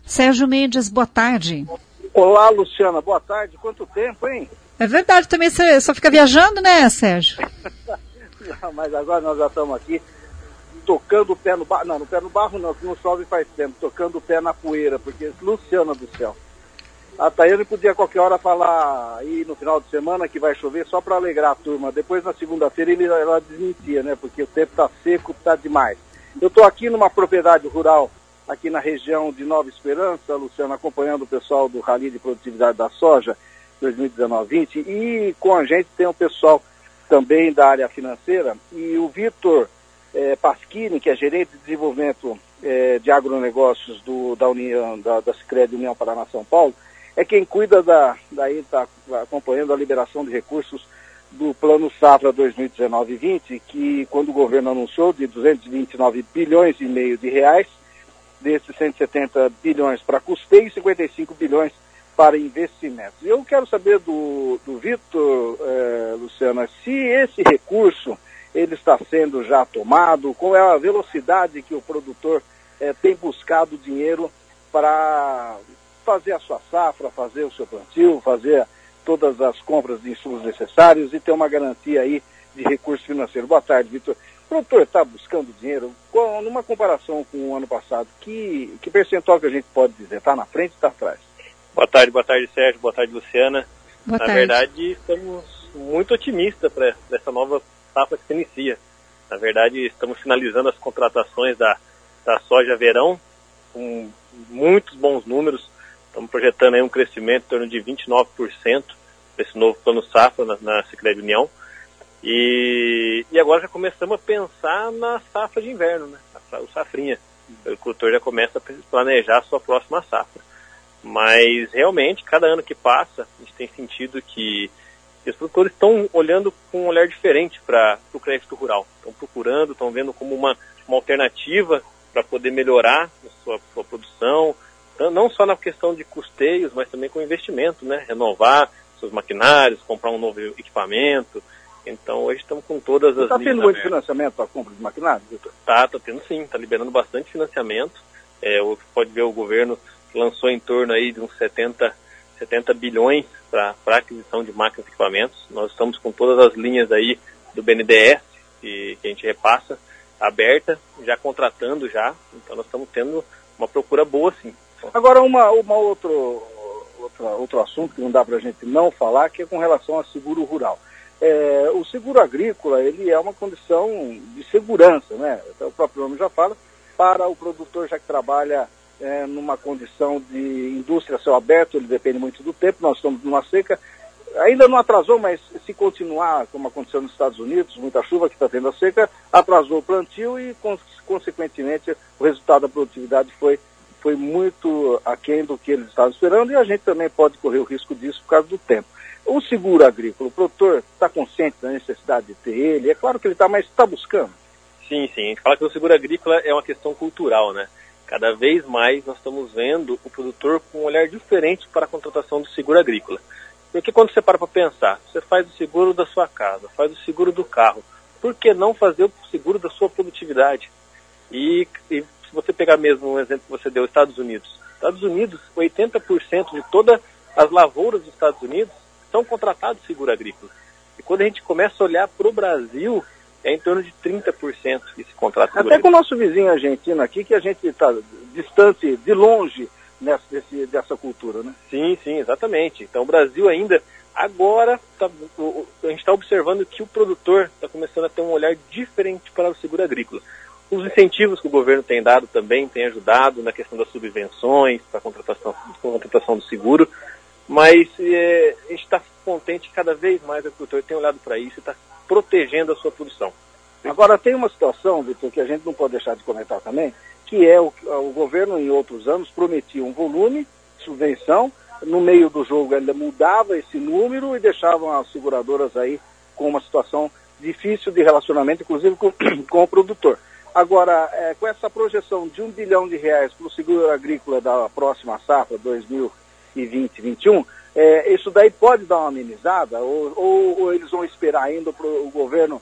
Sérgio Mendes, boa tarde. Olá, Luciana, boa tarde. Quanto tempo, hein? É verdade, também você só fica viajando, né, Sérgio? Não, mas agora nós já estamos aqui tocando o pé no barro. Não, no pé no barro não, que não chove faz tempo. Tocando o pé na poeira, porque, Luciana do céu. A Tayane podia a qualquer hora falar aí no final de semana que vai chover só para alegrar a turma. Depois, na segunda-feira, ela desmentia, né? Porque o tempo está seco, está demais. Eu estou aqui numa propriedade rural, aqui na região de Nova Esperança, Luciano, acompanhando o pessoal do Rally de Produtividade da Soja 2019-20, e com a gente tem o pessoal também da área financeira, e o Vitor Paschini, que é gerente de desenvolvimento de agronegócios da União, da Sicredi União Paraná São Paulo, é quem cuida daí está acompanhando a liberação de recursos do Plano Safra 2019-20, que quando o governo anunciou de 229 bilhões e meio de reais, desses 170 bilhões para custeio e 55 bilhões para investimentos. E eu quero saber do Vitor, Luciana, se esse recurso ele está sendo já tomado, qual é a velocidade que o produtor tem buscado dinheiro para fazer a sua safra, fazer o seu plantio, fazer todas as compras de insumos necessários e ter uma garantia aí de recurso financeiro. Boa tarde, Vitor. O produtor está buscando dinheiro, numa comparação com o ano passado, que percentual que a gente pode dizer? Está na frente ou está atrás? Boa tarde, Sérgio. Boa tarde, Luciana. Boa tarde. Verdade, estamos muito otimistas para essa nova safra que se inicia. Na verdade, estamos finalizando as contratações da soja verão com muitos bons números. Estamos projetando aí um crescimento em torno de 29% desse novo plano safra na Sicredi União. E agora já começamos a pensar na safra de inverno, né? O safrinha. O agricultor já começa a planejar a sua próxima safra. Mas realmente, cada ano que passa, a gente tem sentido que os produtores estão olhando com um olhar diferente para o crédito rural. Estão procurando, estão vendo como uma alternativa para poder melhorar a sua produção, não só na questão de custeios, mas também com investimento, né? Renovar seus maquinários, comprar um novo equipamento. Então, hoje estamos com todas as... Está tendo muito financiamento para a compra de maquinário, Vitor? Está tendo sim, está liberando bastante financiamento. Pode ver, o governo lançou em torno aí de uns 70 bilhões para aquisição de máquinas e equipamentos. Nós estamos com todas as linhas aí do BNDES, que a gente repassa, aberta, já contratando já. Então, nós estamos tendo uma procura boa, sim. Agora, outro assunto que não dá para a gente não falar, que é com relação ao seguro rural. O seguro agrícola, ele é uma condição de segurança, né? Então, o próprio nome já fala, para o produtor já que trabalha numa condição de indústria a céu aberto, ele depende muito do tempo, nós estamos numa seca, ainda não atrasou, mas se continuar como aconteceu nos Estados Unidos, muita chuva que está tendo a seca, atrasou o plantio e, consequentemente, o resultado da produtividade foi muito aquém do que eles estavam esperando, e a gente também pode correr o risco disso por causa do tempo. O seguro agrícola, o produtor está consciente da necessidade de ter ele? É claro que ele está, mas está buscando. Sim. A gente fala que o seguro agrícola é uma questão cultural, né? Cada vez mais nós estamos vendo o produtor com um olhar diferente para a contratação do seguro agrícola. Porque quando você para pensar, você faz o seguro da sua casa, faz o seguro do carro, por que não fazer o seguro da sua produtividade? E se você pegar mesmo um exemplo que você deu, Estados Unidos, 80% de todas as lavouras dos Estados Unidos são contratados de seguro agrícola. E quando a gente começa a olhar para o Brasil, é em torno de 30% esse contrato. Até com o nosso vizinho argentino aqui, que a gente está distante, de longe, dessa cultura, né? Sim, exatamente. Então o Brasil ainda, agora, a gente está observando que o produtor está começando a ter um olhar diferente para o seguro agrícola. Os incentivos que o governo tem dado também têm ajudado na questão das subvenções, para a contratação do seguro, mas a gente está contente que cada vez mais o agricultor tem olhado para isso e está protegendo a sua produção. Agora, tem uma situação, Vitor, que a gente não pode deixar de comentar também, que é o governo, em outros anos, prometia um volume, subvenção, no meio do jogo ainda mudava esse número e deixavam as seguradoras aí com uma situação difícil de relacionamento, inclusive com o produtor. Agora, com essa projeção de R$1 bilhão para o seguro agrícola da próxima safra, 2020-2021, isso daí pode dar uma amenizada? Ou eles vão esperar ainda para o governo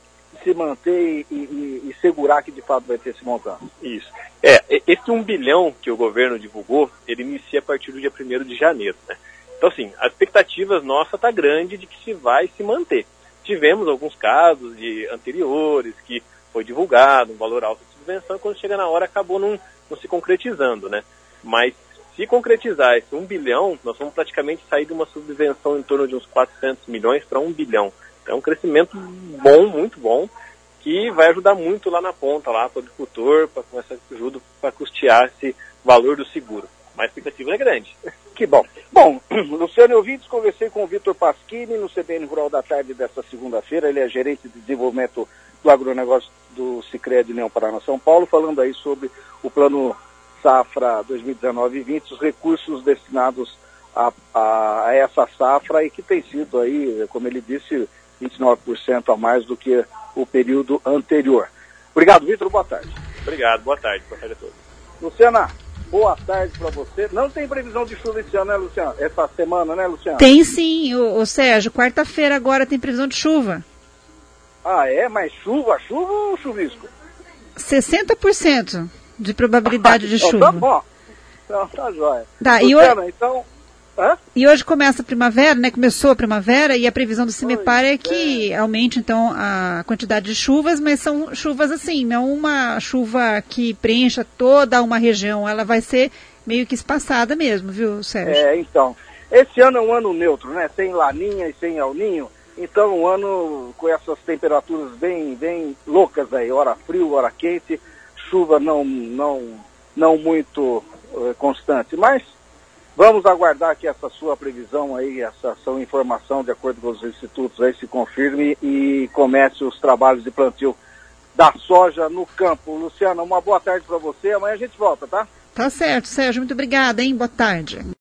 se manter e segurar que de fato vai ter esse montante. Isso. Esse 1 bilhão que o governo divulgou, ele inicia a partir do dia 1º de janeiro, né? Então, assim, as expectativas nossa está grande de que se vai se manter. Tivemos alguns casos de anteriores que foi divulgado um valor alto de subvenção e quando chega na hora acabou não se concretizando, né? Mas se concretizar esse 1 bilhão, nós vamos praticamente sair de uma subvenção em torno de uns 400 milhões para 1 bilhão. Então é um crescimento bom, muito bom, que vai ajudar muito lá na ponta, lá para o agricultor, com essa ajuda para custear esse valor do seguro. Mas a expectativa é grande. Que bom. Bom, Luciano Ouvintes, conversei com o Vitor Pasquini no CBN Rural da Tarde desta segunda-feira. Ele é gerente de desenvolvimento do agronegócio do Sicredi União Paraná São Paulo, falando aí sobre o plano safra 2019-20, os recursos destinados a essa safra e que tem sido aí, como ele disse, 29% a mais do que o período anterior. Obrigado, Vitor. Boa tarde. Obrigado. Boa tarde. Boa tarde a todos. Luciana, boa tarde para você. Não tem previsão de chuva esse ano, né, Luciana? Essa semana, né, Luciana? Tem sim, ô Sérgio. Quarta-feira agora tem previsão de chuva. Ah, é? Mas chuva ou chuvisco? 60% de probabilidade de chuva. Tá bom. Então, tá jóia. Tá, Luciana, então... Hã? E hoje começa a primavera, né? Começou a primavera e a previsão do CIMEPAR é que aumente, então, a quantidade de chuvas, mas são chuvas assim, não uma chuva que preencha toda uma região, ela vai ser meio que espaçada mesmo, viu, Sérgio? Então, esse ano é um ano neutro, né? Sem Laninha e sem El Ninho, então um ano com essas temperaturas bem loucas aí, hora frio, hora quente, chuva não muito constante, mas vamos aguardar que essa sua previsão aí, essa sua informação, de acordo com os institutos aí, se confirme e comece os trabalhos de plantio da soja no campo. Luciana, uma boa tarde para você. Amanhã a gente volta, tá? Tá certo, Sérgio. Muito obrigada, hein? Boa tarde.